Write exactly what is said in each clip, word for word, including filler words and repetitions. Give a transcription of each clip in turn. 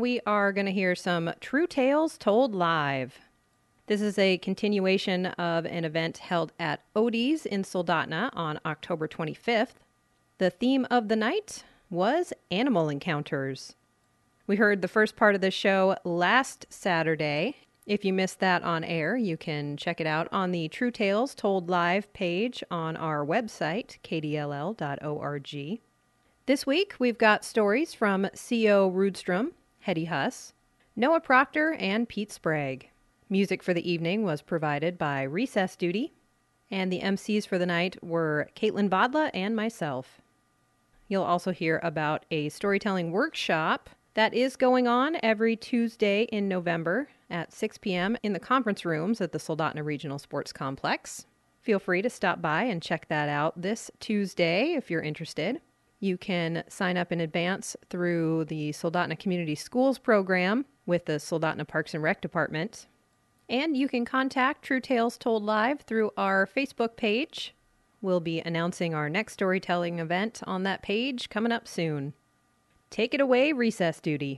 we are going to hear some True Tales Told Live. This is a continuation of an event held at Odie's in Soldotna on October twenty-fifth. The theme of the night was animal encounters. We heard the first part of the show last Saturday. If you missed that on air, you can check it out on the True Tales Told Live page on our website, k d l l dot org. This week, we've got stories from C O Rudstrom, Hetty Huss, Noah Proctor, and Pete Sprague. Music for the evening was provided by Recess Duty, and the M Cs for the night were Caitlin Bodla and myself. You'll also hear about a storytelling workshop that is going on every Tuesday in November at six p.m. in the conference rooms at the Soldotna Regional Sports Complex. Feel free to stop by and check that out this Tuesday if you're interested. You can sign up in advance through the Soldotna Community Schools program with the Soldotna Parks and Rec Department. And you can contact True Tales Told Live through our Facebook page. We'll be announcing our next storytelling event on that page coming up soon. Take it away, Recess Duty.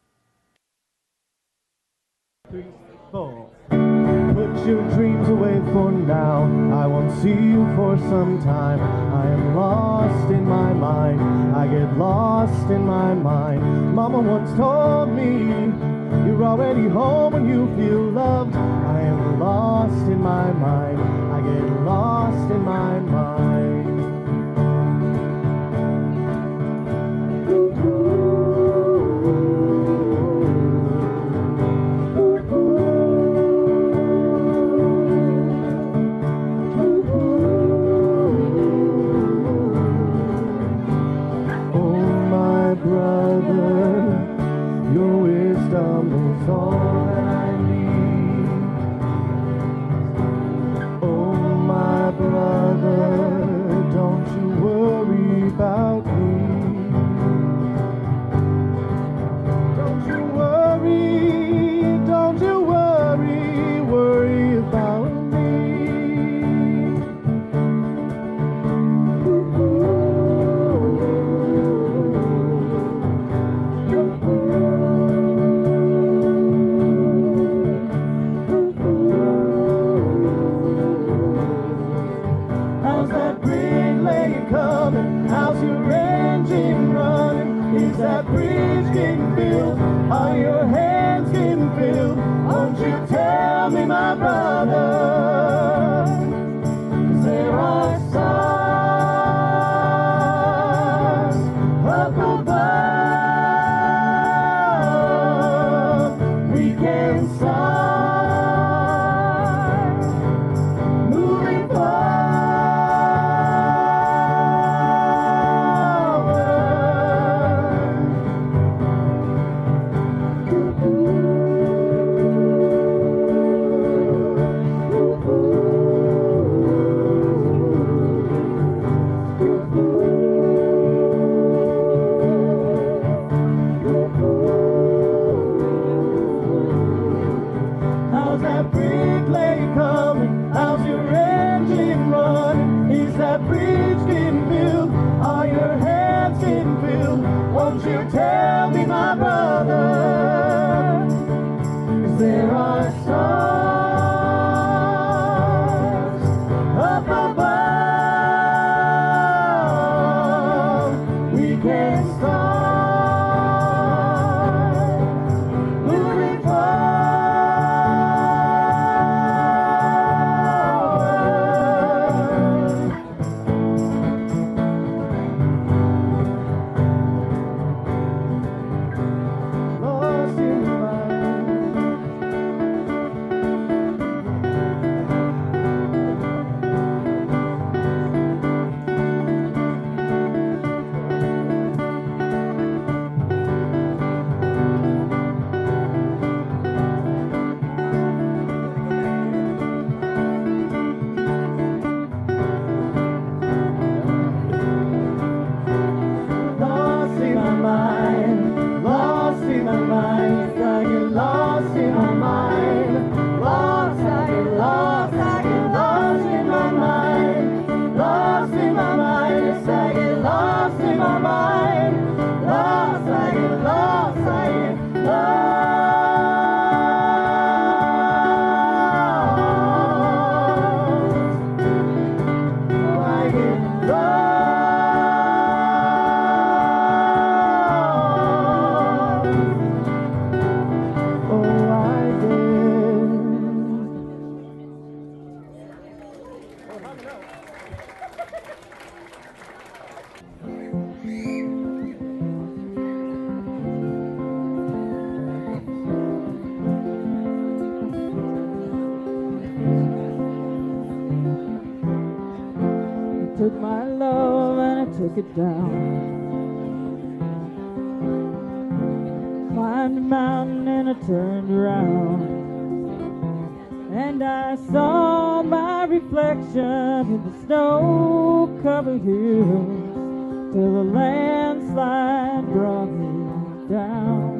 Three, four. Put your dreams away for now. I won't see you for some time. I am lost in my mind. I get lost in my mind. Mama once told me you're already home when you feel loved. I am lost in my mind. I get lost in my mind. took it down. Climbed a mountain and I turned around, and I saw my reflection in the snow-covered hills, till the landslide brought me down.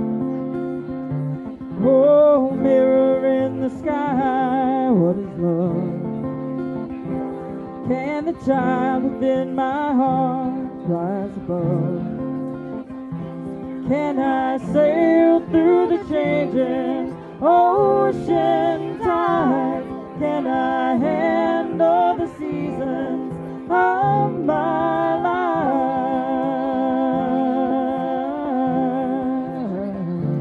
Oh, mirror in the sky, what is love? Can the child within my heart rise above? Can I sail through the changing ocean tide? Can I handle the seasons of my life?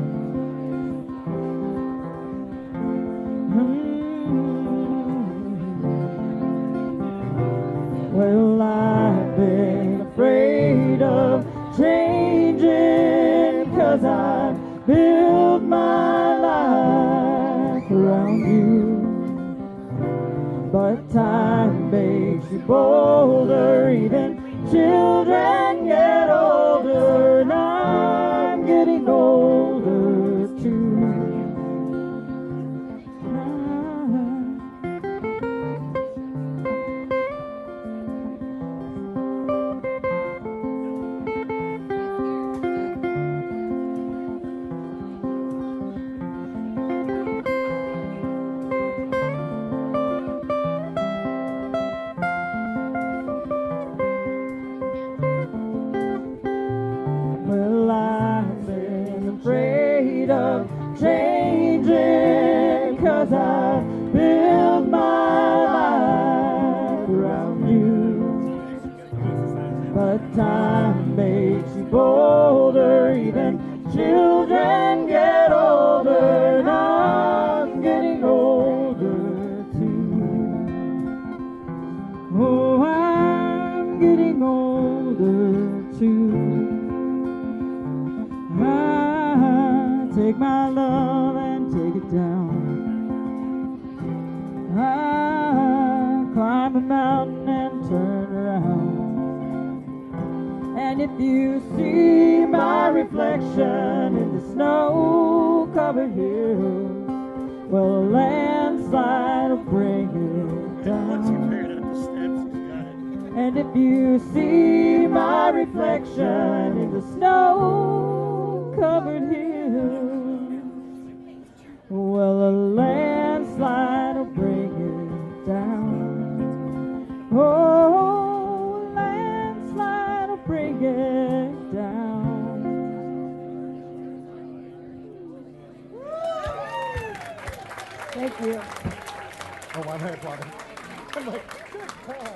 Mm-hmm. Well, I've been afraid of changing, 'cause I build my life around you. But time makes you bolder, even children get older, and I'm getting older too. Changing, 'cause I build my life around you. But time makes you bolder, even children get older, and I'm getting older too. Oh, I'm getting older too. I take my love and take it down. I climb a mountain and turn around, and if you see my reflection in the snow-covered hills, well, a landslide will bring it down. And if you see my reflection in the snow-covered hills, well, a landslide will bring it down. Oh, a landslide will bring it down. Thank you. Oh, I'm here applauding. I'm like, good call.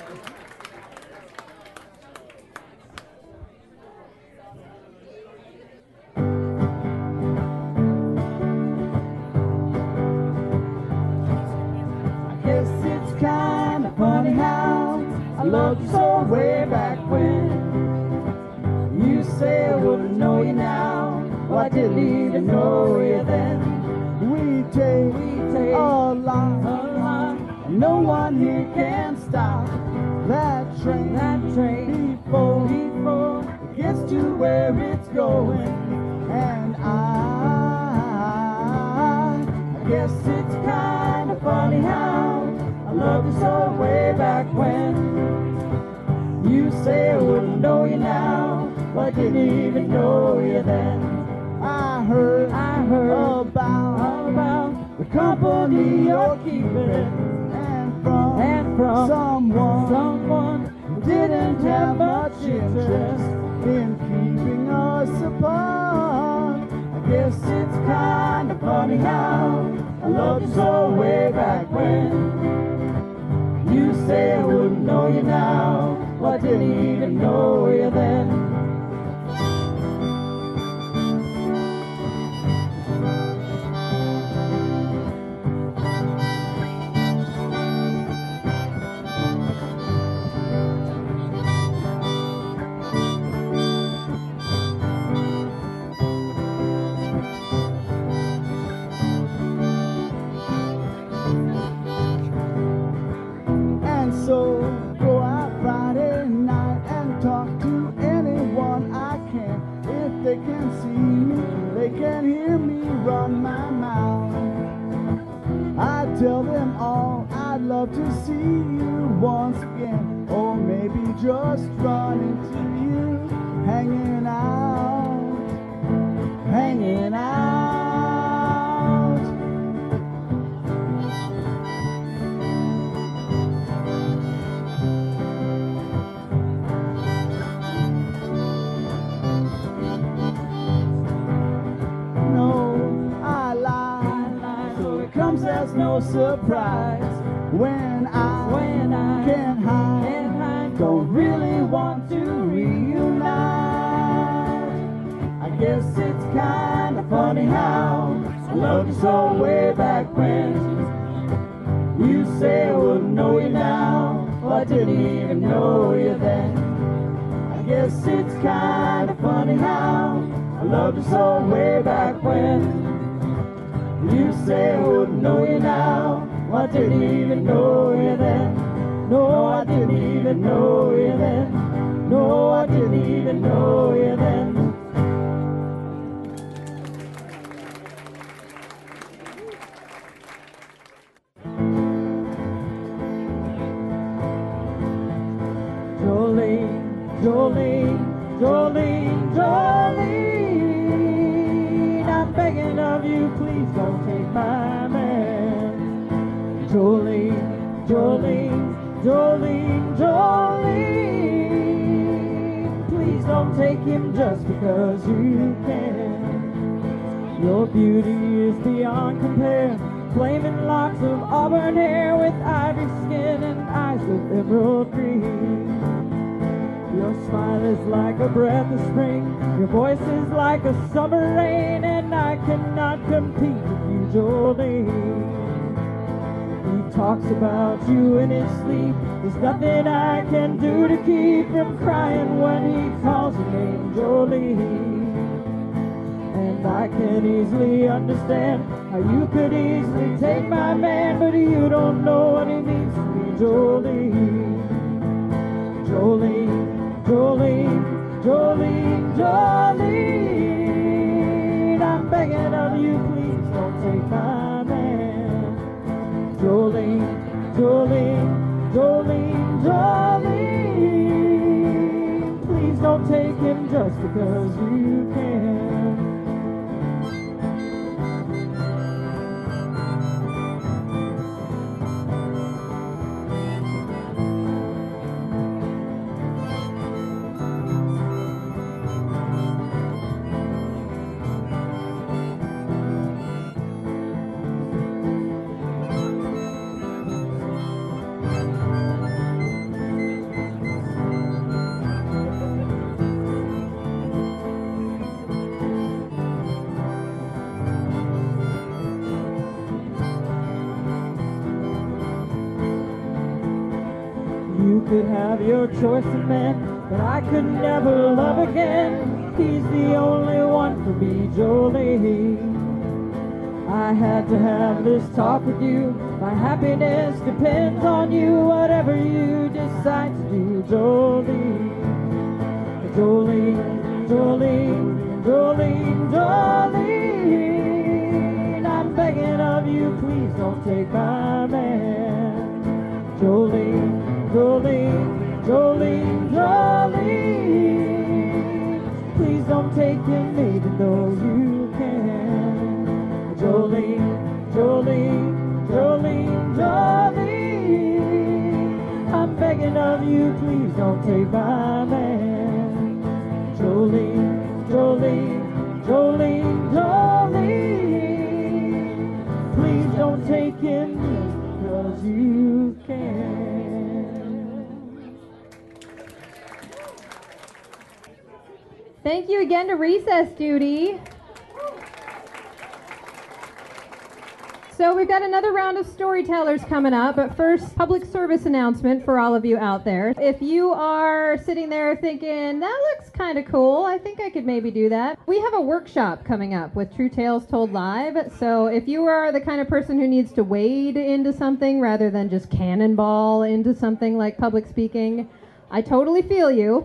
Kind of funny how I loved you so way back when. You say I wouldn't know you now, well, I didn't even know you then. We take, We take a lot, a lot, no one here can stop that train, that train before, before it gets to where it's going. And I, I guess it's kind of funny how I loved you so way back when. You say I wouldn't know you now, but I didn't even know you then. I heard, I heard about, about the company you're keeping, and from, and from someone, someone who didn't have much interest in keeping us apart. I guess it's kind of funny how I loved you so way back when. You say I wouldn't know you now, but I didn't even know you then. And so go out Friday night and talk to run my mouth. I tell them all I'd love to see you once again, or maybe just run into you hanging out, hanging out. There's no surprise when I, when I can't hide, can't hide, don't really want to reunite. I guess it's kind of funny how I loved you so way back when. You say I wouldn't know you now, well, I didn't even know you then. I guess it's kind of funny how I loved you so way back when. You say I wouldn't know you now, well, I didn't even know you then. No, I didn't even know you then. No, I didn't even know you then. Jolene, Jolene, Jolene, Jolene, I'm begging of you, please don't take my man. Jolene, Jolene, Jolene, Jolene, please don't take him just because you can. Your beauty is beyond compare, flaming locks of auburn hair with ivory skin and eyes of emerald green. Your smile is like a breath of spring, your voice is like a summer rain, and I cannot compete with you, Jolene. He talks about you in his sleep, there's nothing I can do to keep from crying when he calls your name, Jolene. And I can easily understand how you could easily take my man, but you don't know what he means to me, Jolene. Jolene, Jolene, Jolene, Jolene, I'm begging of you, please don't take my man. Jolene, Jolene, Jolene, Jolene, please don't take him just because you can. You could have your choice of men, but I could never love again. He's the only one for me, Jolene. I had to have this talk with you. My happiness depends on you, whatever you decide to do, Jolene. Jolene, Jolene, Jolene, Jolene, I'm begging of you, please don't take my man. Jolene, Jolene, Jolene, Jolene, please don't take him even though you can. Jolene, Jolene, Jolene, Jolene, I'm begging of you, please don't take my man. Jolene, Jolene, Jolene, Jolene, please don't take him because you can. Thank you again to Recess Duty. So we've got another round of storytellers coming up, but first, public service announcement for all of you out there. If you are sitting there thinking, that looks kind of cool, I think I could maybe do that. We have a workshop coming up with True Tales Told Live, so if you are the kind of person who needs to wade into something rather than just cannonball into something like public speaking, I totally feel you.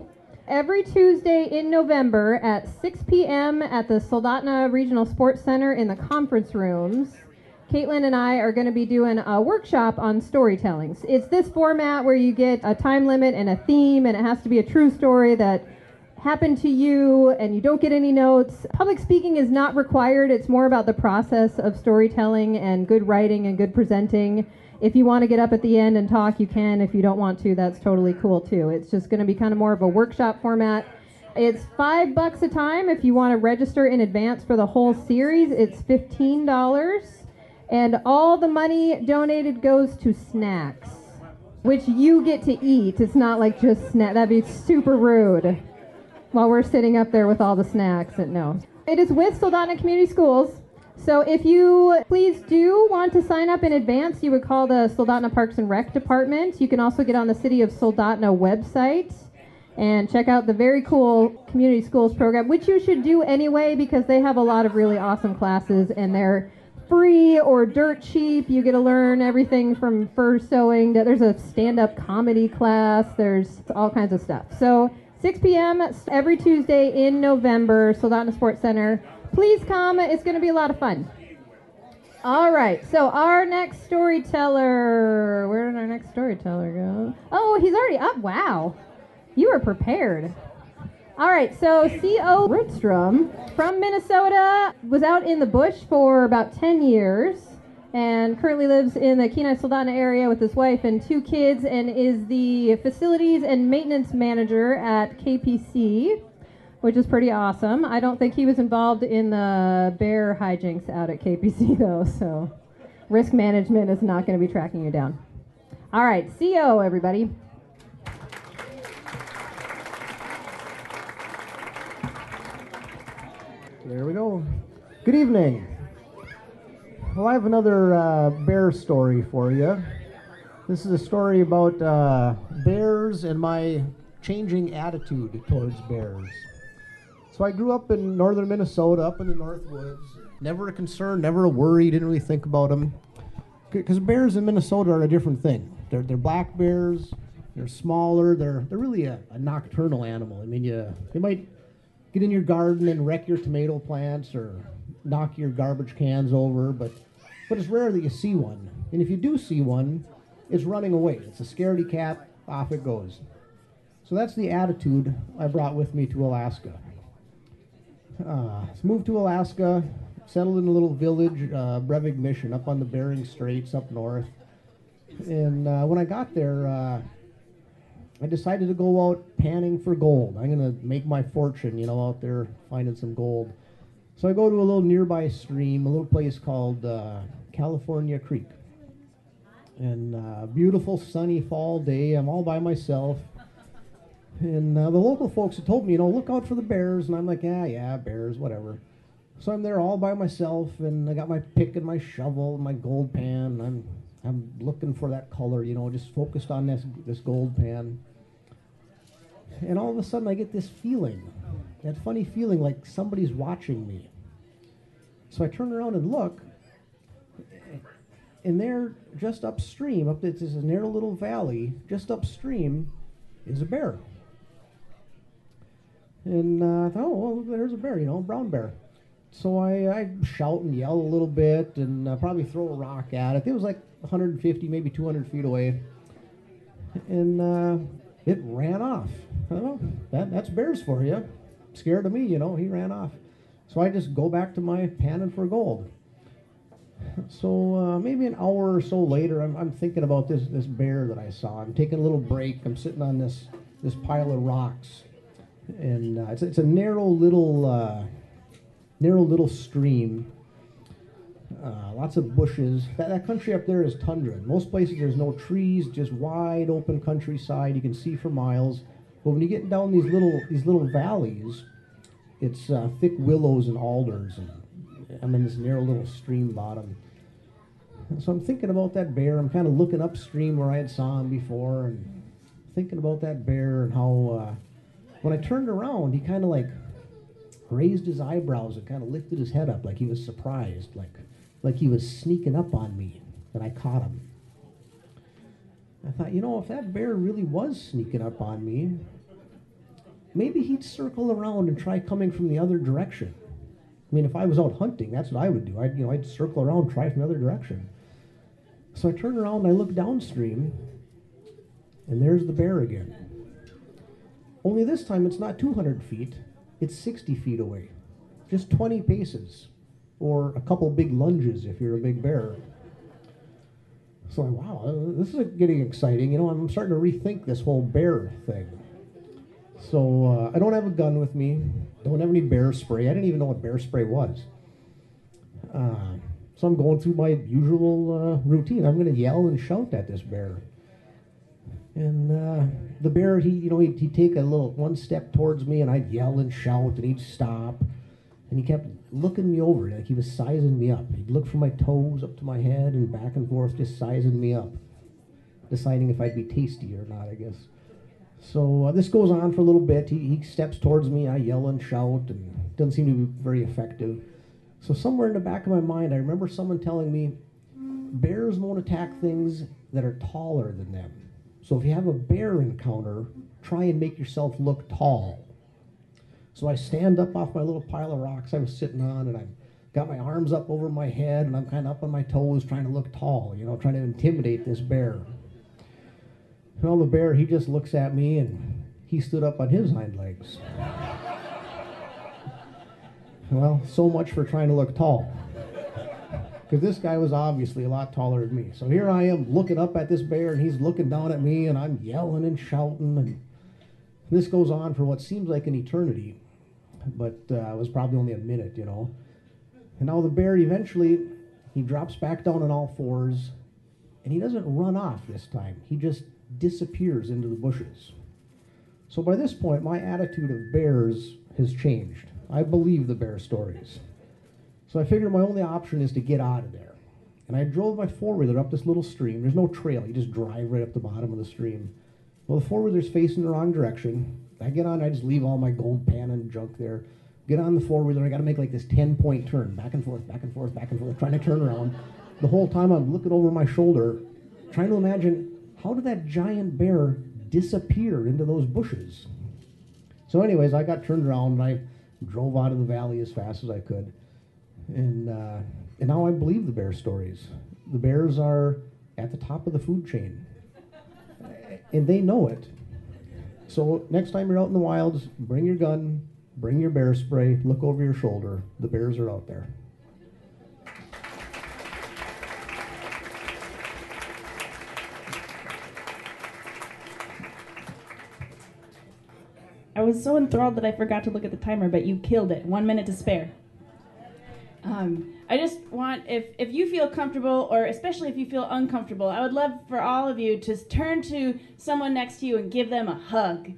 every Tuesday in November at six p.m. at the Soldotna Regional Sports Center in the conference rooms. Caitlin and I are going to be doing a workshop on storytelling. It's this format where you get a time limit and a theme, and it has to be a true story that happened to you, and you don't get any notes. Public speaking is not required. It's more about the process of storytelling and good writing and good presenting. If you want to get up at the end and talk, you can. If you don't want to, that's totally cool too. It's just going to be kind of more of a workshop format. It's five bucks a time. If you want to register in advance for the whole series, it's fifteen dollars. And all the money donated goes to snacks, which you get to eat. It's not like just snack. That'd be super rude while we're sitting up there with all the snacks. And no. It is with Soldotna Community Schools. So if you please do want to sign up in advance, you would call the Soldotna Parks and Rec Department. You can also get on the City of Soldotna website and check out the very cool Community Schools program, which you should do anyway because they have a lot of really awesome classes, and they're free or dirt cheap. You get to learn everything from fur sewing. To, there's a stand-up comedy class. There's all kinds of stuff. So six p.m. every Tuesday in November, Soldotna Sports Center. Please come. It's going to be a lot of fun. All right. So our next storyteller. Where did our next storyteller go? Oh, he's already up. Wow. You were prepared. All right, so C O Rudstrom from Minnesota was out in the bush for about ten years and currently lives in the Kenai Soldotna area with his wife and two kids and is the facilities and maintenance manager at K P C, which is pretty awesome. I don't think he was involved in the bear hijinks out at K P C, though, so risk management is not going to be tracking you down. All right, C O, everybody. There we go. Good evening. Well, I have another uh, bear story for you. This is a story about uh, bears and my changing attitude towards bears. So I grew up in northern Minnesota, up in the North Woods. Never a concern, never a worry, didn't really think about them. Because bears in Minnesota are a different thing. They're, they're black bears, they're smaller, they're, they're really a, a nocturnal animal. I mean, you, you might get in your garden and wreck your tomato plants or knock your garbage cans over, but but it's rare that you see one. And if you do see one, it's running away. It's a scaredy cat, off it goes. So that's the attitude I brought with me to Alaska. Uh, so moved to Alaska, settled in a little village, uh, Brevig Mission, up on the Bering Straits up north. And uh, when I got there, uh, I decided to go out panning for gold. I'm going to make my fortune, you know, out there finding some gold. So I go to a little nearby stream, a little place called uh, California Creek. And uh, beautiful sunny fall day. I'm all by myself. And uh, the local folks had told me, you know, look out for the bears. And I'm like, yeah, yeah, bears, whatever. So I'm there all by myself, and I got my pick and my shovel and my gold pan. And I'm I'm looking for that color, you know, just focused on this this gold pan. And all of a sudden I get this feeling, that funny feeling like somebody's watching me. So I turn around and look, and there, just upstream, up this is a narrow little valley, just upstream is a bear. And uh, I thought, oh, well, there's a bear, you know, a brown bear. So I, I shout and yell a little bit and uh, probably throw a rock at it. It was like one hundred fifty, maybe two hundred feet away. And uh, it ran off. Well, that, that's bears for you. Scared of me, you know, he ran off. So I just go back to my panning for gold. So uh, maybe an hour or so later, I'm, I'm thinking about this, this bear that I saw. I'm taking a little break. I'm sitting on this, this pile of rocks. And uh, it's, it's a narrow little, uh, narrow little stream. Uh, lots of bushes. That, that country up there is tundra. In most places there's no trees, just wide open countryside. You can see for miles. But when you get down these little these little valleys, it's uh, thick willows and alders. And I'm in this narrow little stream bottom. And so I'm thinking about that bear. I'm kind of looking upstream where I had saw him before, and thinking about that bear and how uh, when I turned around, he kind of like raised his eyebrows and kind of lifted his head up like he was surprised, like like he was sneaking up on me, that I caught him. I thought, you know, if that bear really was sneaking up on me, maybe he'd circle around and try coming from the other direction. I mean, if I was out hunting, that's what I would do. I'd, you know, I'd circle around, try from the other direction. So I turn around and I look downstream, and there's the bear again. Only this time it's not two hundred feet, it's sixty feet away. Just twenty paces, or a couple big lunges if you're a big bear. So I'm, wow, this is getting exciting. You know, I'm starting to rethink this whole bear thing. So uh, I don't have a gun with me, don't have any bear spray. I didn't even know what bear spray was. Uh, so I'm going through my usual uh, routine. I'm going to yell and shout at this bear. And uh, the bear, he, you know, he'd, he'd take a little one step towards me, and I'd yell and shout, and he'd stop. And he kept looking me over, like he was sizing me up. He'd look from my toes up to my head and back and forth, just sizing me up, deciding if I'd be tasty or not, I guess. So uh, this goes on for a little bit. He, he steps towards me, I yell and shout, and it doesn't seem to be very effective. So somewhere in the back of my mind, I remember someone telling me, bears won't attack things that are taller than them. So if you have a bear encounter, try and make yourself look tall. So I stand up off my little pile of rocks I was sitting on, and I've got my arms up over my head, and I'm kind of up on my toes trying to look tall, you know, trying to intimidate this bear. Well, the bear, he just looks at me, and he stood up on his hind legs. Well, so much for trying to look tall. Because this guy was obviously a lot taller than me. So here I am looking up at this bear, and he's looking down at me, and I'm yelling and shouting, and this goes on for what seems like an eternity, but uh, it was probably only a minute, you know. And now the bear, eventually, he drops back down on all fours, and he doesn't run off this time. He just disappears into the bushes. So by this point, my attitude of bears has changed. I believe the bear stories. So I figured my only option is to get out of there. And I drove my four-wheeler up this little stream. There's no trail. You just drive right up the bottom of the stream. Well, the four-wheeler's facing the wrong direction. I get on, I just leave all my gold pan and junk there. Get on the four-wheeler, I got to make like this ten-point turn, back and forth, back and forth, back and forth, trying to turn around. The whole time I'm looking over my shoulder, trying to imagine, how did that giant bear disappear into those bushes? So anyways, I got turned around, and I drove out of the valley as fast as I could. And, uh, and now I believe the bear stories. The bears are at the top of the food chain. And they know it. So next time you're out in the wilds, bring your gun, bring your bear spray, look over your shoulder. The bears are out there. I was so enthralled that I forgot to look at the timer, but you killed it. One minute to spare. Um, I just want, if, if you feel comfortable, or especially if you feel uncomfortable, I would love for all of you to turn to someone next to you and give them a hug.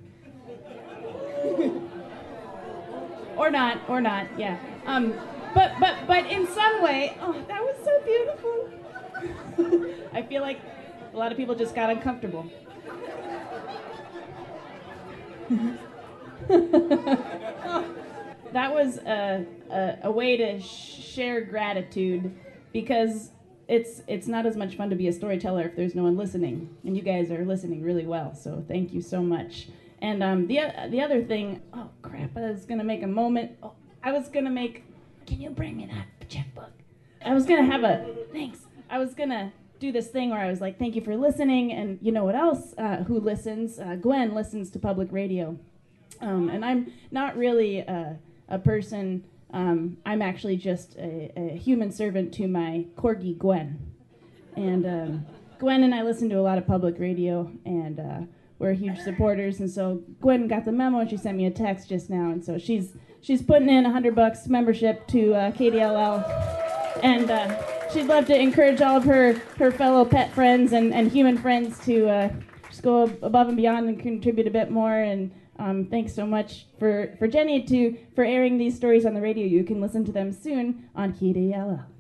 Or not, or not, yeah. Um, but, but, but in some way, oh, that was so beautiful. I feel like a lot of people just got uncomfortable. That was a, a, a way to sh- share gratitude, because it's it's not as much fun to be a storyteller if there's no one listening, and you guys are listening really well, so thank you so much. And um, the the other thing, oh crap, I was gonna make a moment. Oh, I was gonna make. Can you bring me that checkbook? I was gonna have a thanks. I was gonna do this thing where I was like, thank you for listening, and you know what else? Uh, who listens? Uh, Gwen listens to public radio, um, and I'm not really. Uh, a person, um, I'm actually just a, a human servant to my corgi, Gwen. And um, Gwen and I listen to a lot of public radio, and uh, we're huge supporters, and so Gwen got the memo, and she sent me a text just now, and so she's she's putting in a hundred bucks membership to uh, K D L L, and uh, she'd love to encourage all of her, her fellow pet friends and, and human friends to uh, just go above and beyond and contribute a bit more. And Um, thanks so much for, for Jenny to for airing these stories on the radio. You can listen to them soon on K D L L.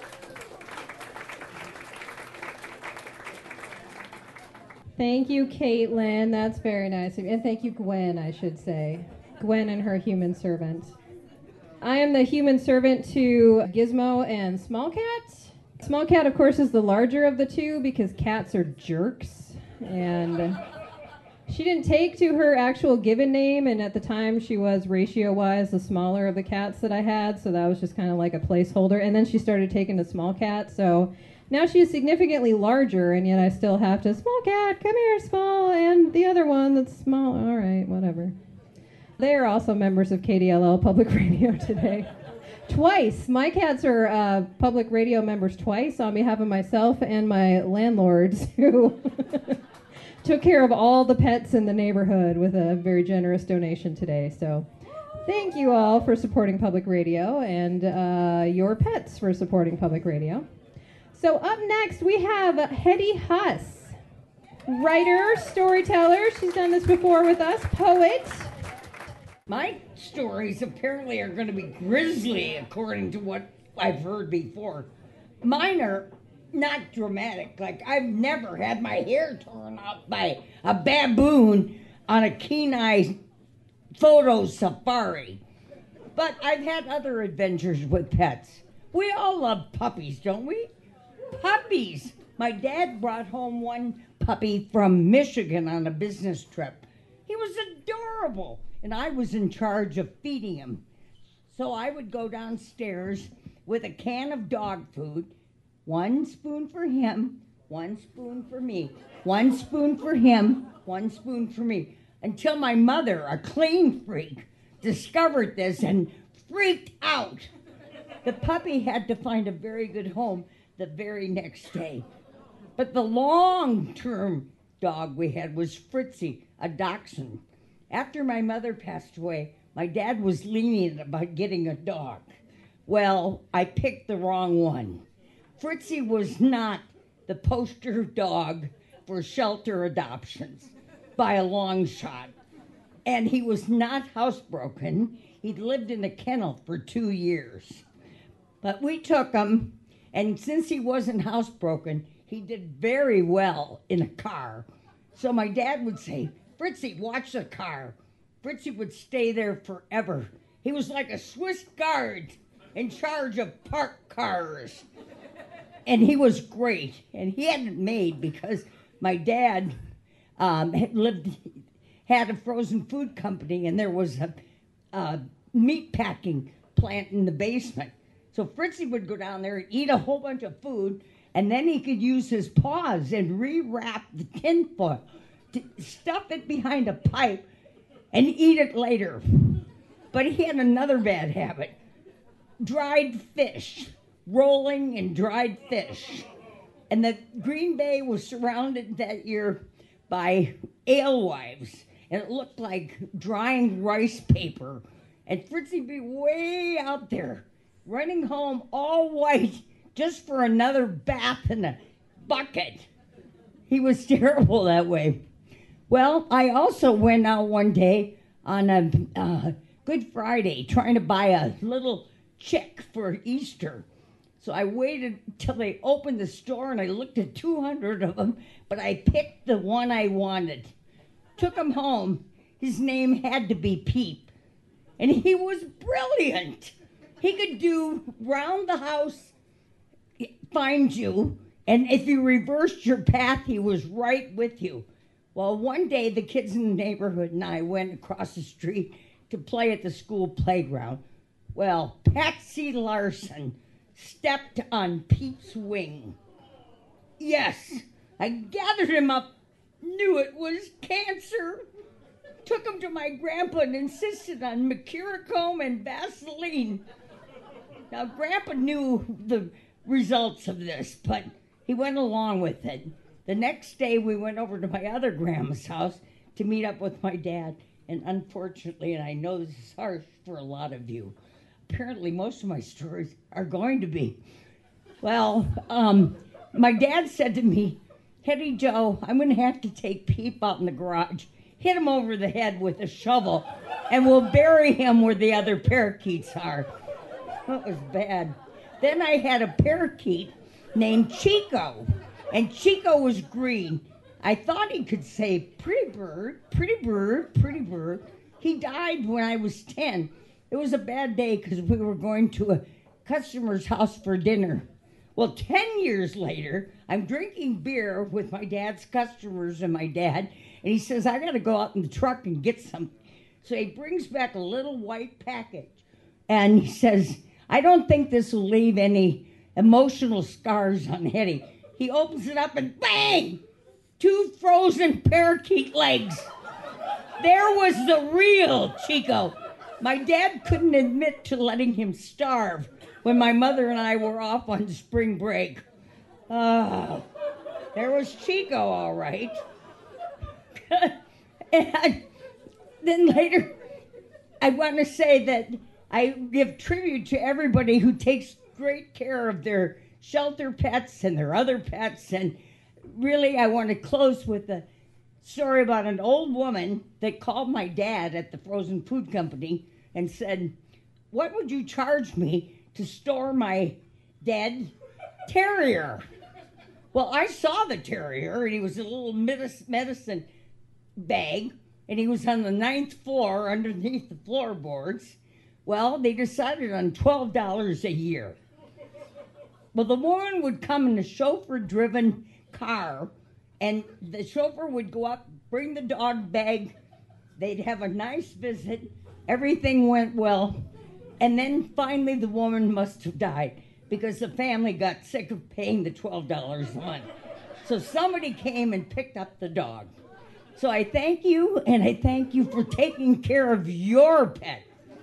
Thank you, Caitlin. That's very nice of you. And thank you, Gwen, I should say. Gwen and her human servant. I am the human servant to Gizmo and Small Cat. Small Cat, of course, is the larger of the two because cats are jerks. And She didn't take to her actual given name, and at the time she was ratio-wise the smaller of the cats that I had, so that was just kind of like a placeholder. And then she started taking to small cats, so now she's significantly larger, and yet I still have to, small cat, come here, small, and the other one that's small. All right, whatever. They are also members of K D L L Public Radio today. Twice. My cats are uh, public radio members twice on behalf of myself and my landlords who took care of all the pets in the neighborhood with a very generous donation today. So thank you all for supporting public radio and uh, your pets for supporting public radio. So up next we have Hetty Huss, writer, storyteller. She's done this before with us, poet. My stories apparently are going to be grisly, according to what I've heard before. Mine are not dramatic. Like, I've never had my hair torn off by a baboon on a Kenai photo safari. But I've had other adventures with pets. We all love puppies, don't we? Puppies! My dad brought home one puppy from Michigan on a business trip. He was adorable. And I was in charge of feeding him. So I would go downstairs with a can of dog food, one spoon for him, one spoon for me, one spoon for him, one spoon for me, until my mother, a clean freak, discovered this and freaked out. The puppy had to find a very good home the very next day. But the long-term dog we had was Fritzy, a dachshund. After my mother passed away, my dad was lenient about getting a dog. Well, I picked the wrong one. Fritzy was not the poster dog for shelter adoptions by a long shot. And he was not housebroken. He'd lived in a kennel for two years. But we took him, and since he wasn't housebroken, he did very well in a car. So my dad would say, Fritzy, watch the car. Fritzy would stay there forever. He was like a Swiss guard in charge of parked cars. And he was great. And he hadn't made because my dad um, had lived, had a frozen food company, and there was a, a meat packing plant in the basement. So Fritzy would go down there and eat a whole bunch of food, and then he could use his paws and re-wrap the tinfoil, stuff it behind a pipe, and eat it later. But he had another bad habit. Dried fish. Rolling in dried fish. And the Green Bay was surrounded that year by alewives. And it looked like drying rice paper. And Fritzy would be way out there, running home all white just for another bath in a bucket. He was terrible that way. Well, I also went out one day on a uh, Good Friday trying to buy a little chick for Easter. So I waited till they opened the store, and I looked at two hundred of them, but I picked the one I wanted. Took him home. His name had to be Peep. And he was brilliant. He could do round the house, find you, and if you reversed your path, he was right with you. Well, one day the kids in the neighborhood and I went across the street to play at the school playground. Well, Patsy Larson stepped on Pete's wing. Yes, I gathered him up, knew it was cancer, took him to my grandpa and insisted on mercurochrome and Vaseline. Now, Grandpa knew the results of this, but he went along with it. The next day, we went over to my other grandma's house to meet up with my dad. And unfortunately, and I know this is harsh for a lot of you, apparently most of my stories are going to be. Well, um, my dad said to me, Hetty Joe, I'm going to have to take Peep out in the garage, hit him over the head with a shovel, and we'll bury him where the other parakeets are. That was bad. Then I had a parakeet named Chico. And Chico was green. I thought he could say, pretty bird, pretty bird, pretty bird. He died when I was ten. It was a bad day because we were going to a customer's house for dinner. Well, ten years later, I'm drinking beer with my dad's customers and my dad, And he says, I got to go out in the truck and get some. So he brings back a little white package. And he says, I don't think this will leave any emotional scars on Hetty. He opens it up and bang! Two frozen parakeet legs. There was the real Chico. My dad couldn't admit to letting him starve when my mother and I were off on spring break. Oh, there was Chico, all right. And then later, I want to say that I give tribute to everybody who takes great care of their shelter pets and their other pets. And really, I want to close with a story about an old woman that called my dad at the frozen food company and said, what would you charge me to store my dead terrier? Well, I saw the terrier, and he was a little medicine bag, and he was on the ninth floor underneath the floorboards. Well, they decided on twelve dollars a year. Well, the woman would come in a chauffeur-driven car, and the chauffeur would go up, bring the dog bag. They'd have a nice visit. Everything went well. And then finally the woman must have died because the family got sick of paying the twelve dollars a month. So somebody came and picked up the dog. So I thank you, and I thank you for taking care of your pet.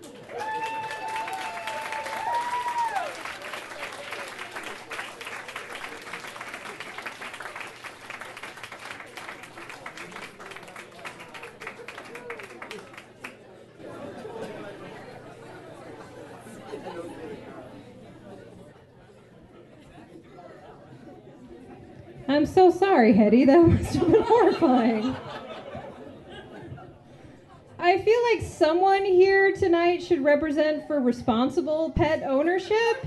I'm so sorry, Hetty. That must have been horrifying. I feel like someone here tonight should represent for responsible pet ownership.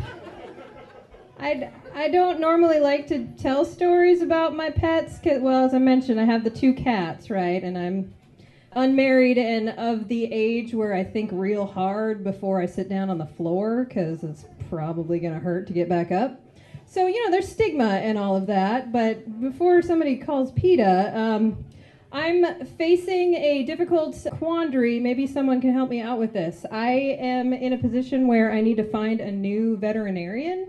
I I don't normally like to tell stories about my pets, 'cause, well, as I mentioned, I have the two cats, right? And I'm unmarried and of the age where I think real hard before I sit down on the floor, because it's probably going to hurt to get back up. So, you know, there's stigma and all of that, but before somebody calls PETA, um, I'm facing a difficult quandary. Maybe someone can help me out with this. I am in a position where I need to find a new veterinarian.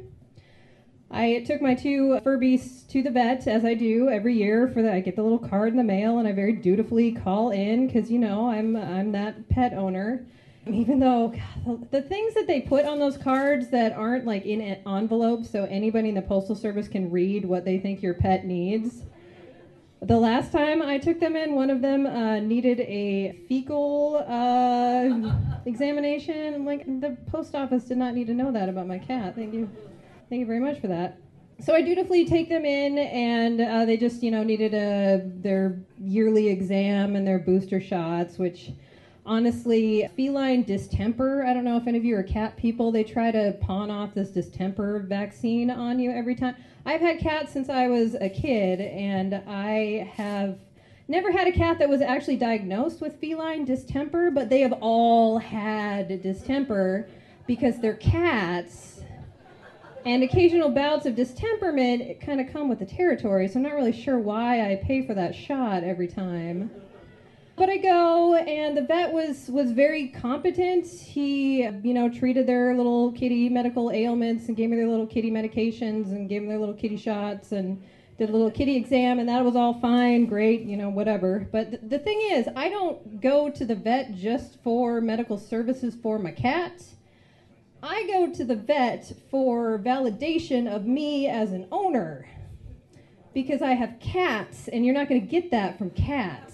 I took my two Furbies to the vet, as I do every year. For that, I get the little card in the mail, and I very dutifully call in, because, you know, I'm I'm that pet owner. Even though, God, the, the things that they put on those cards that aren't like in envelopes so anybody in the Postal Service can read what they think your pet needs. The last time I took them in, one of them uh, needed a fecal uh, examination. I'm like, the post office did not need to know that about my cat. Thank you. Thank you very much for that. So I dutifully take them in, and uh, they just, you know, needed a, their yearly exam and their booster shots, which... Honestly, feline distemper, I don't know if any of you are cat people, they try to pawn off this distemper vaccine on you every time. I've had cats since I was a kid, and I have never had a cat that was actually diagnosed with feline distemper, but they have all had distemper because they're cats, and occasional bouts of distemperment kind of come with the territory, so I'm not really sure why I pay for that shot every time. But I go, and the vet was, was very competent. He, you know, treated their little kitty medical ailments and gave me their little kitty medications and gave them their little kitty shots and did a little kitty exam, and that was all fine, great, you know, whatever. But th- the thing is, I don't go to the vet just for medical services for my cat. I go to the vet for validation of me as an owner, because I have cats, and you're not going to get that from cats.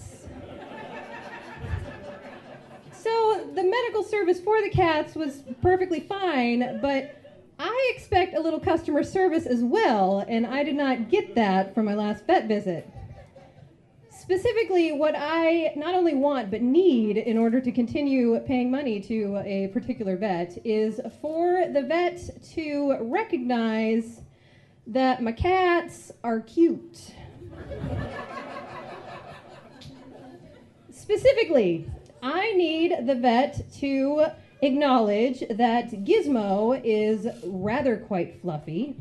So the medical service for the cats was perfectly fine, but I expect a little customer service as well, and I did not get that from my last vet visit. Specifically, what I not only want but need in order to continue paying money to a particular vet is for the vet to recognize that my cats are cute. Specifically, I need the vet to acknowledge that Gizmo is rather quite fluffy,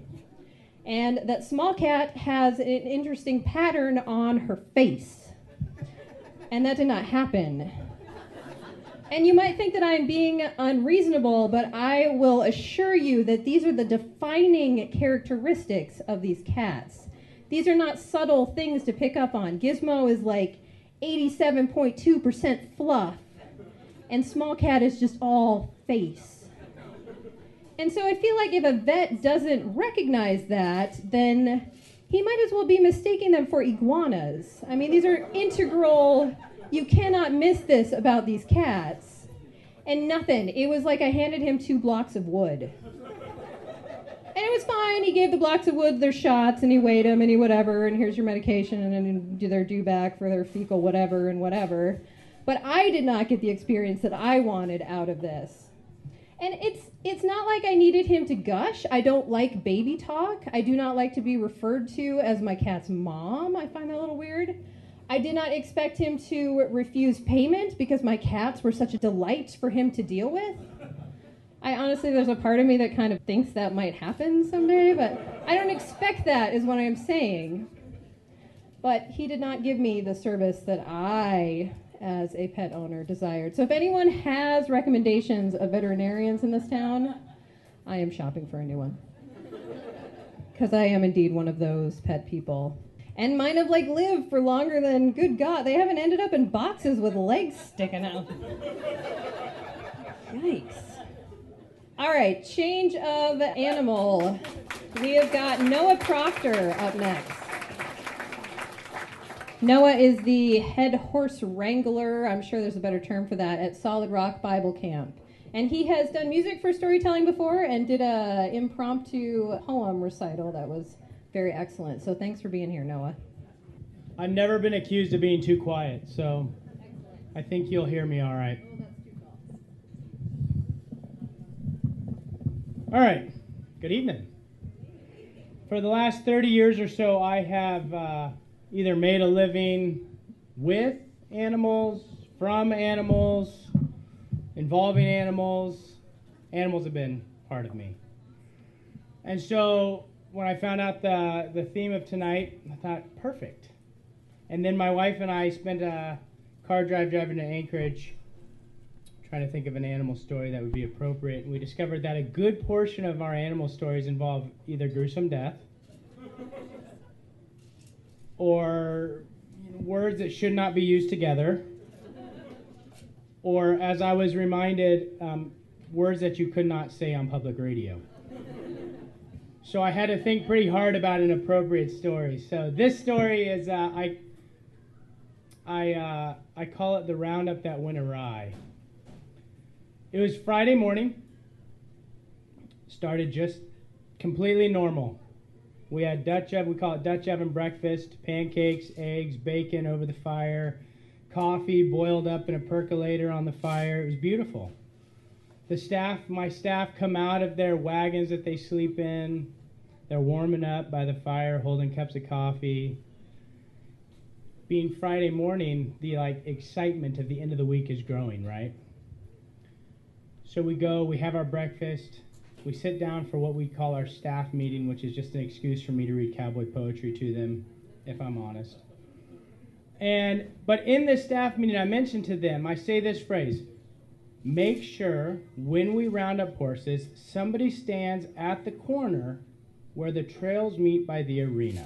and that Small Cat has an interesting pattern on her face. And that did not happen. And you might think that I'm being unreasonable, but I will assure you that these are the defining characteristics of these cats. These are not subtle things to pick up on. Gizmo is like eighty-seven point two percent fluff, and Small Cat is just all face. And so I feel like if a vet doesn't recognize that, then he might as well be mistaking them for iguanas. I mean, these are integral, you cannot miss this about these cats. And nothing. It was like I handed him two blocks of wood. And it was fine. He gave the blocks of wood their shots, and he weighed them, and he whatever, and here's your medication, and then do their do back for their fecal whatever and whatever. But I did not get the experience that I wanted out of this. And it's it's not like I needed him to gush. I don't like baby talk. I do not like to be referred to as my cat's mom. I find that a little weird. I did not expect him to refuse payment because my cats were such a delight for him to deal with. I honestly, there's a part of me that kind of thinks that might happen someday, but I don't expect that is what I'm saying. But he did not give me the service that I, as a pet owner, desired. So if anyone has recommendations of veterinarians in this town, I am shopping for a new one. Because I am indeed one of those pet people. And mine have like lived for longer than, good God, they haven't ended up in boxes with legs sticking out. Yikes. All right, change of animal. We have got Noah Proctor up next. Noah is the head horse wrangler, I'm sure there's a better term for that, at Solid Rock Bible Camp. And he has done music for storytelling before and did a impromptu poem recital that was very excellent. So thanks for being here, Noah. I've never been accused of being too quiet, so I think you'll hear me all right. All right, good evening. For the last thirty years or so, I have uh, either made a living with animals, from animals, involving animals. Animals have been part of me. And so when I found out the, the theme of tonight, I thought, perfect. And then my wife and I spent a car drive driving to Anchorage trying to think of an animal story that would be appropriate. And we discovered that a good portion of our animal stories involve either gruesome death or words that should not be used together, or, as I was reminded, um, words that you could not say on public radio. So I had to think pretty hard about an appropriate story. So this story is, uh, I, I, uh, I call it the roundup that went awry. It was Friday morning. Started just completely normal. We had Dutch oven, we call it Dutch oven breakfast, pancakes, eggs, bacon over the fire, coffee boiled up in a percolator on the fire. It was beautiful. The staff, my staff come out of their wagons that they sleep in. They're warming up by the fire, holding cups of coffee. Being Friday morning, the like excitement of the end of the week is growing, right? So we go, we have our breakfast, we sit down for what we call our staff meeting, which is just an excuse for me to read cowboy poetry to them, if I'm honest. And but in this staff meeting, I mentioned to them, I say this phrase: make sure when we round up horses, somebody stands at the corner where the trails meet by the arena.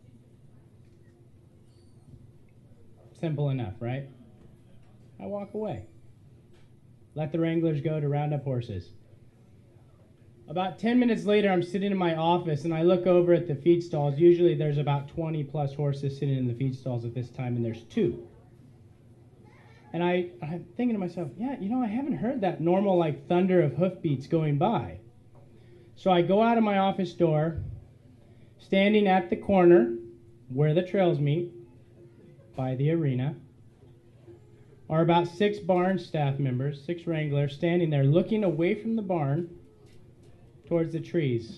Simple enough, right? I walk away. Let the wranglers go to round up horses. About ten minutes later, I'm sitting in my office, and I look over at the feed stalls. Usually there's about twenty plus horses sitting in the feed stalls at this time, and there's two. And I, I'm thinking to myself, yeah, you know, I haven't heard that normal, like, thunder of hoofbeats going by. So I go out of my office door, standing at the corner where the trails meet, by the arena, are about six barn staff members, six wranglers, standing there looking away from the barn towards the trees.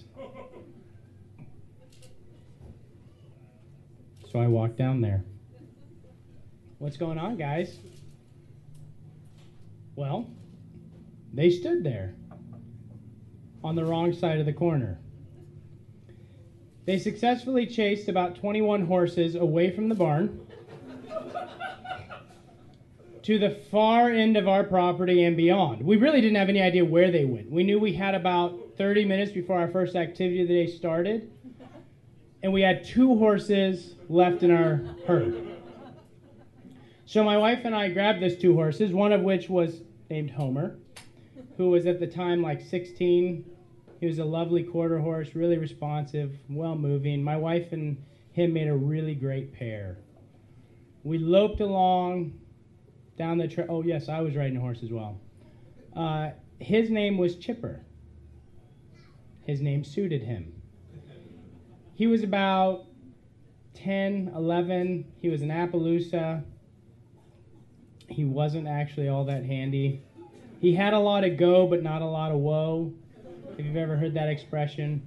So I walk down there. What's going on, guys? Well, they stood there on the wrong side of the corner. They successfully chased about twenty-one horses away from the barn to the far end of our property and beyond. We really didn't have any idea where they went. We knew we had about thirty minutes before our first activity of the day started, and we had two horses left in our herd. So my wife and I grabbed those two horses, one of which was named Homer, who was at the time like sixteen. He was a lovely quarter horse, really responsive, well-moving. My wife and him made a really great pair. We loped along down the trail. Oh, yes, I was riding a horse as well. Uh, his name was Chipper. His name suited him. He was about ten, eleven. He was an Appaloosa. He wasn't actually all that handy. He had a lot of go, but not a lot of woe, if you've ever heard that expression.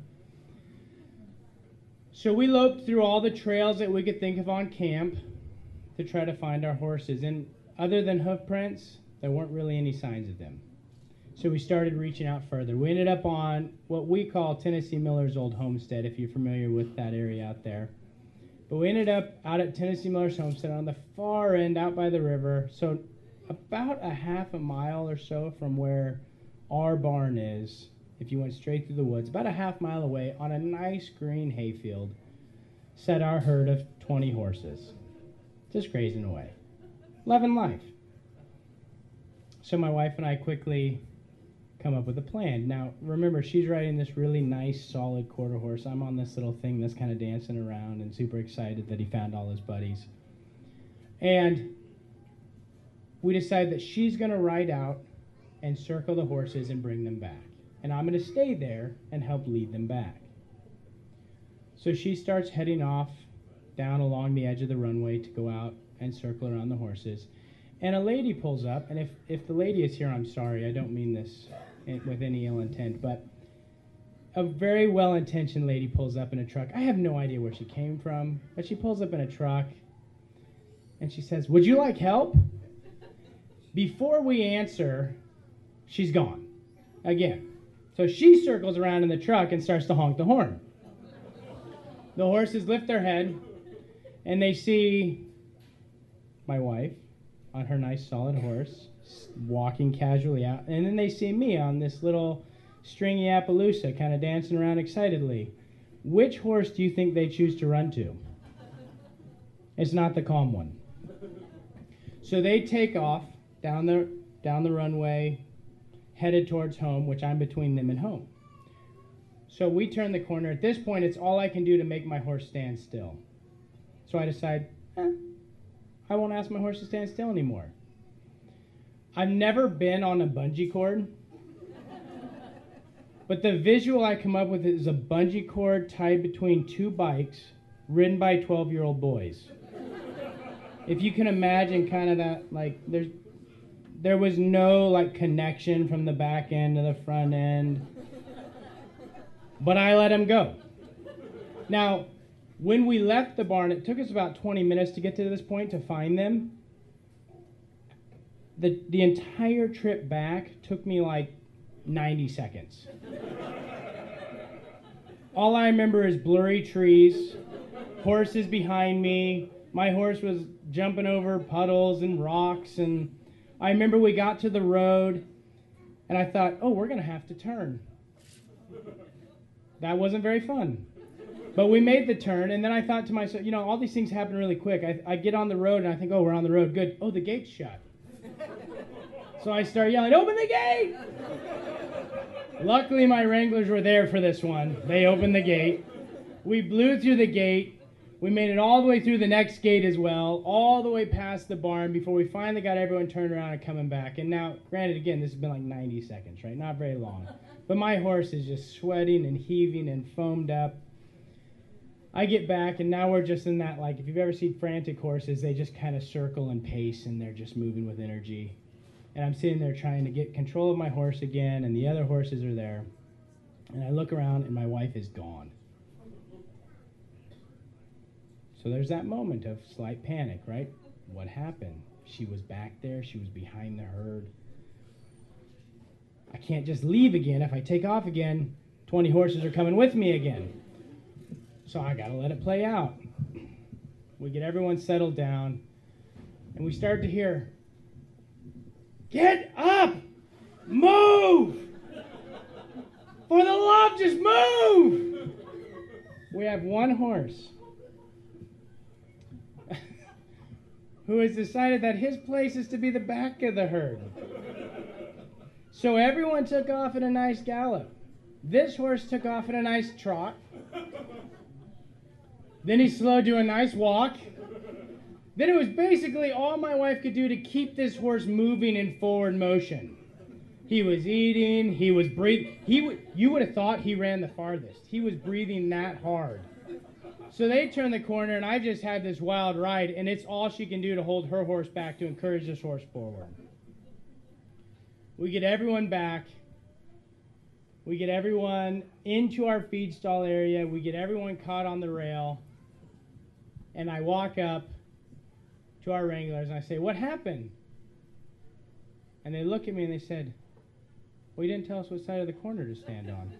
So we loped through all the trails that we could think of on camp to try to find our horses. And other than hoof prints, there weren't really any signs of them. So we started reaching out further. We ended up on what we call Tennessee Miller's Old Homestead, if you're familiar with that area out there. But we ended up out at Tennessee Miller's Homestead on the far end, out by the river. So about a half a mile or so from where our barn is, if you went straight through the woods, about a half mile away on a nice green hayfield, sat our herd of twenty horses, just grazing away, loving life. So my wife and I quickly come up with a plan. Now, remember, she's riding this really nice, solid quarter horse. I'm on this little thing that's kind of dancing around and super excited that he found all his buddies. And we decide that she's going to ride out and circle the horses and bring them back. And I'm going to stay there and help lead them back. So she starts heading off down along the edge of the runway to go out and circle around the horses. And a lady pulls up, and if, if the lady is here, I'm sorry, I don't mean this with any ill intent, but a very well-intentioned lady pulls up in a truck. I have no idea where she came from, but she pulls up in a truck, and she says, "Would you like help?" Before we answer, she's gone again. So she circles around in the truck and starts to honk the horn. The horses lift their head, and they see my wife on her nice solid horse, walking casually out, and then they see me on this little stringy Appaloosa, kind of dancing around excitedly. Which horse do you think they choose to run to? It's not the calm one. So they take off down the down the runway, headed towards home, which I'm between them and home. So we turn the corner. At this point, it's all I can do to make my horse stand still. So I decide, eh, I won't ask my horse to stand still anymore. I've never been on a bungee cord, but the visual I come up with is a bungee cord tied between two bikes ridden by twelve-year-old boys. If you can imagine kind of that, like, there's, there was no, like, connection from the back end to the front end, but I let him go. Now, when we left the barn, it took us about twenty minutes to get to this point to find them. The, the entire trip back took me like ninety seconds. All I remember is blurry trees, horses behind me. My horse was jumping over puddles and rocks, and I remember we got to the road, and I thought, oh, we're going to have to turn. That wasn't very fun. But we made the turn, and then I thought to myself, you know, all these things happen really quick. I, I get on the road, and I think, oh, we're on the road. Good. Oh, the gate's shut. So I start yelling, open the gate! Luckily, my Wranglers were there for this one. They opened the gate. We blew through the gate. We made it all the way through the next gate as well, all the way past the barn before we finally got everyone turned around and coming back. And now, granted, again, this has been like ninety seconds, right? Not very long. But my horse is just sweating and heaving and foamed up. I get back, and now we're just in that, like, if you've ever seen frantic horses, they just kind of circle and pace, and they're just moving with energy. And I'm sitting there trying to get control of my horse again, and the other horses are there. And I look around, and my wife is gone. So there's that moment of slight panic, right? What happened? She was back there. She was behind the herd. I can't just leave again. If I take off again, twenty horses are coming with me again. So I got to let it play out. We get everyone settled down, and we start to hear, Get up! Move! For the love, just move! We have one horse who has decided that his place is to be the back of the herd. So everyone took off at a nice gallop. This horse took off at a nice trot. Then he slowed to a nice walk. Then it was basically all my wife could do to keep this horse moving in forward motion. He was eating, he was breathing. He w- you would have thought he ran the farthest. He was breathing that hard. So they turned the corner, and I just had this wild ride, and it's all she can do to hold her horse back to encourage this horse forward. We get everyone back. We get everyone into our feed stall area. We get everyone caught on the rail. And I walk up to our wranglers, and I say, "What happened?" And they look at me, and they said, "Well, you didn't tell us what side of the corner to stand on."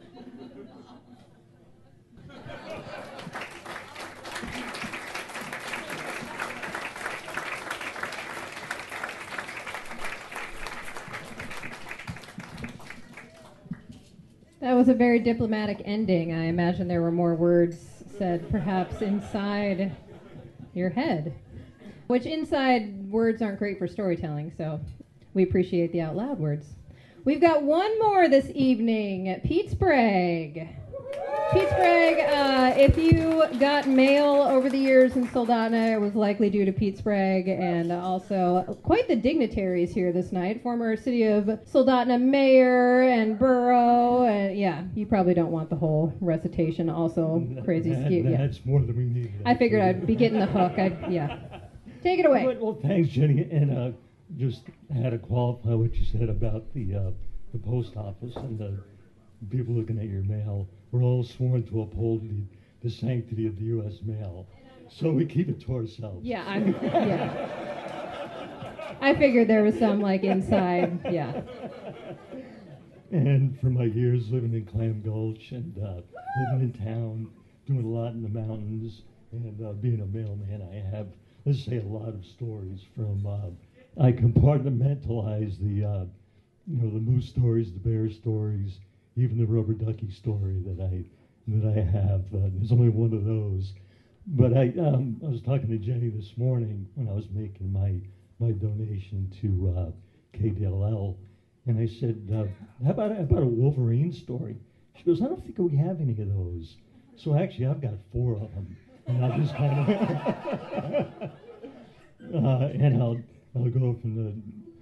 That was a very diplomatic ending. I imagine there were more words said perhaps inside your head, which inside words aren't great for storytelling, so we appreciate the out loud words. We've got one more this evening, Pete Sprague. Pete Sprague, uh, if you got mail over the years in Soldotna, it was likely due to Pete Sprague, and also quite the dignitaries here this night. Former City of Soldotna mayor and borough, and yeah, you probably don't want the whole recitation. Also, crazy that, skew. Yeah. That's more than we need. I figured I'd be getting the hook. I, yeah, take it away. Well, well, thanks, Jenny, and uh, just had to qualify what you said about the uh, the post office and the people looking at your mail. We're all sworn to uphold the, the sanctity of the U S mail, so we keep it to ourselves. Yeah, I'm. Yeah. I figured there was some like inside. Yeah. And for my years living in Clam Gulch and uh, living in town, doing a lot in the mountains, and uh, being a mailman, I have, let's say, a lot of stories from. Uh, I compartmentalize the, uh, you know, the moose stories, the bear stories, even the rubber ducky story that I that I have. Uh, there's only one of those. But I um, I was talking to Jenny this morning when I was making my my donation to uh, K D L L, and I said, uh, how about how about a Wolverine story? She goes, I don't think we have any of those. So actually, I've got four of them, and I'll just kind of uh, and I'll I'll go from the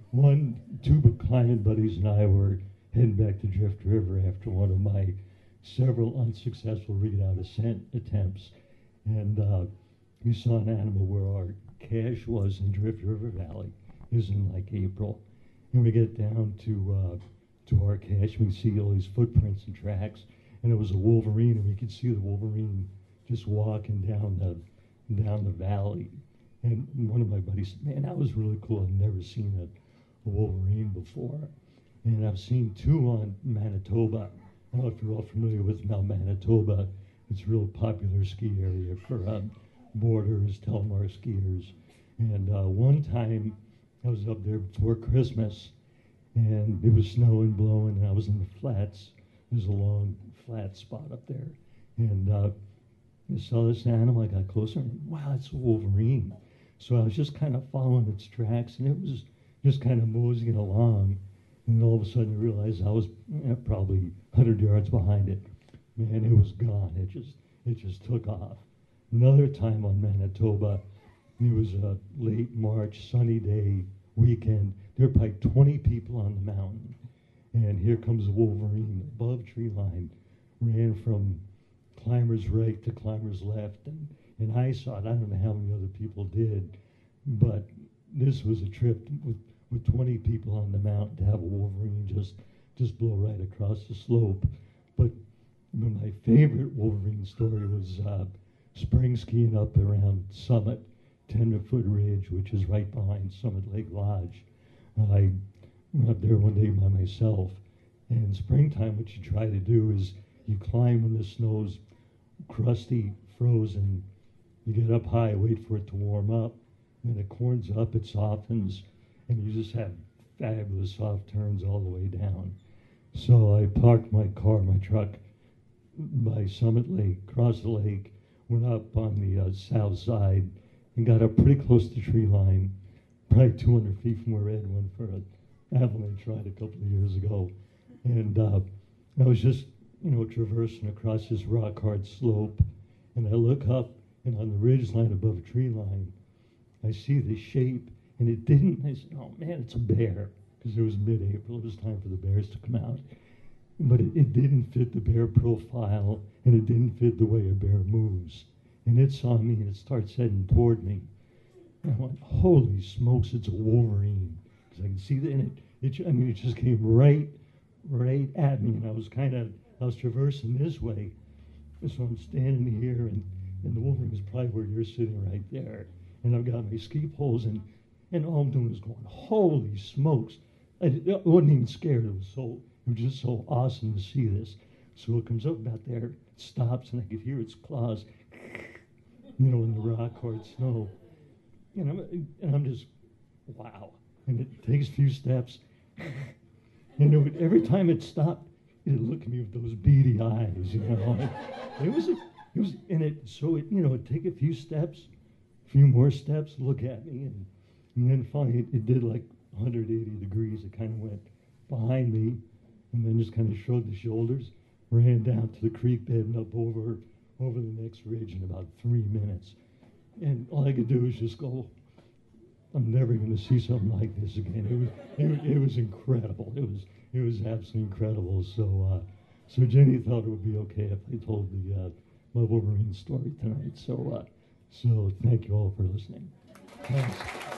one two climbing buddies and I were heading back to Drift River after one of my several unsuccessful readout ascent attempts. And uh, we saw an animal where our cache was in Drift River Valley. It was in like April. And we get down to uh, to our cache, we see all these footprints and tracks, and it was a wolverine, and we could see the wolverine just walking down the down the valley. And one of my buddies said, man, that was really cool. I've never seen a, a wolverine before. And I've seen two on Manitoba. I don't know if you're all familiar with Mount Manitoba. It's a real popular ski area for uh, boarders, Telmar skiers. And uh, one time I was up there before Christmas, and it was snowing, blowing, and I was in the flats. There's a long flat spot up there. And uh, I saw this animal. I got closer, and wow, it's a wolverine. So I was just kind of following its tracks, and it was just kind of moseying along. And all of a sudden I realized I was eh, probably one hundred yards behind it. Man, it was gone. It just it just took off. Another time on Manitoba, it was a late March, sunny day, weekend. There were probably twenty people on the mountain. And here comes a wolverine above tree line, ran from climber's right to climber's left. And, and I saw it. I don't know how many other people did, but this was a trip with with twenty people on the mountain to have a wolverine just just blow right across the slope. But my favorite wolverine story was uh, spring skiing up around Summit, Tenderfoot Ridge, which is right behind Summit Lake Lodge. I went up there one day by myself, and in springtime what you try to do is you climb when the snow's crusty, frozen, you get up high, wait for it to warm up, and then it corns up, it softens, and you just have fabulous soft turns all the way down. So I parked my car, my truck, by Summit Lake, crossed the lake, went up on the uh, south side, and got up pretty close to tree line, probably two hundred feet from where Ed went for an avalanche ride a couple of years ago. And uh, I was just, you know, traversing across this rock-hard slope, and I look up, and on the ridge line above a tree line, I see the shape, and it didn't, I said, oh man, it's a bear, because it was mid-April, it was time for the bears to come out. But it, it didn't fit the bear profile, and it didn't fit the way a bear moves. And it saw me, and it starts heading toward me. And I went, holy smokes, it's a wolverine. Because I can see that, and it, it, I mean, it just came right, right at me, and I was kind of, I was traversing this way. And so I'm standing here, and, and the wolverine is probably where you're sitting right there. And I've got my ski poles, and, and all I'm doing is going, holy smokes. I, I wasn't even scared. It was so, it was just so awesome to see this. So it comes up about there, it stops, and I could hear its claws, you know, in the rock-hard snow. And I'm, and I'm just, wow. And it takes a few steps. And it would, every time it stopped, it would look at me with those beady eyes, you know. It was, a, it was, and it, so it, you know, it'd take a few steps, a few more steps, look at me, and, and then finally it, it did like one hundred eighty degrees. It kind of went behind me, and then just kind of shrugged the shoulders, ran down to the creek bed and up over, over the next ridge in about three minutes. And all I could do was just go, I'm never going to see something like this again. It was, it, it was incredible. It was, it was absolutely incredible. So, uh, so Jenny thought it would be okay if I told the uh, my Wolverine story tonight. So, uh, so thank you all for listening. Thanks.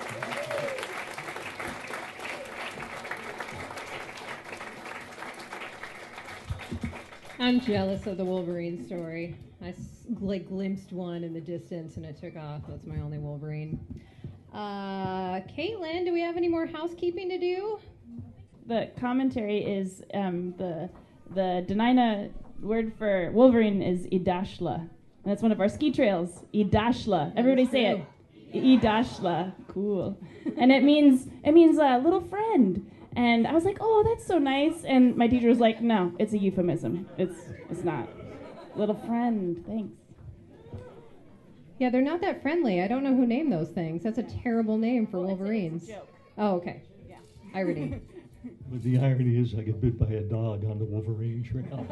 I'm jealous of the Wolverine story. I s- like glimpsed one in the distance and it took off. That's my only Wolverine. Uh, Caitlin, do we have any more housekeeping to do? The commentary is um, the the Dena'ina word for Wolverine is Idashla. And that's one of our ski trails. Idashla. Everybody say it. Idashla. Cool. And it means it means a uh, little friend. And I was like, oh, that's so nice. And my teacher was like, no, it's a euphemism. It's it's not. Little friend. Thanks. Yeah, they're not that friendly. I don't know who named those things. That's a terrible name for Wolverines. It's a joke. Oh, okay. Yeah. Irony. But the irony is I get bit by a dog on the Wolverine trail.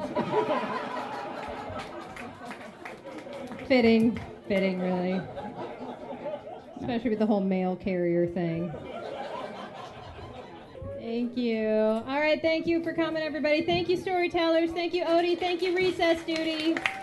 Fitting. Fitting, really. Especially with the whole mail carrier thing. Thank you. All right, thank you for coming, everybody. Thank you, storytellers. Thank you, Odie. Thank you, Recess Duty.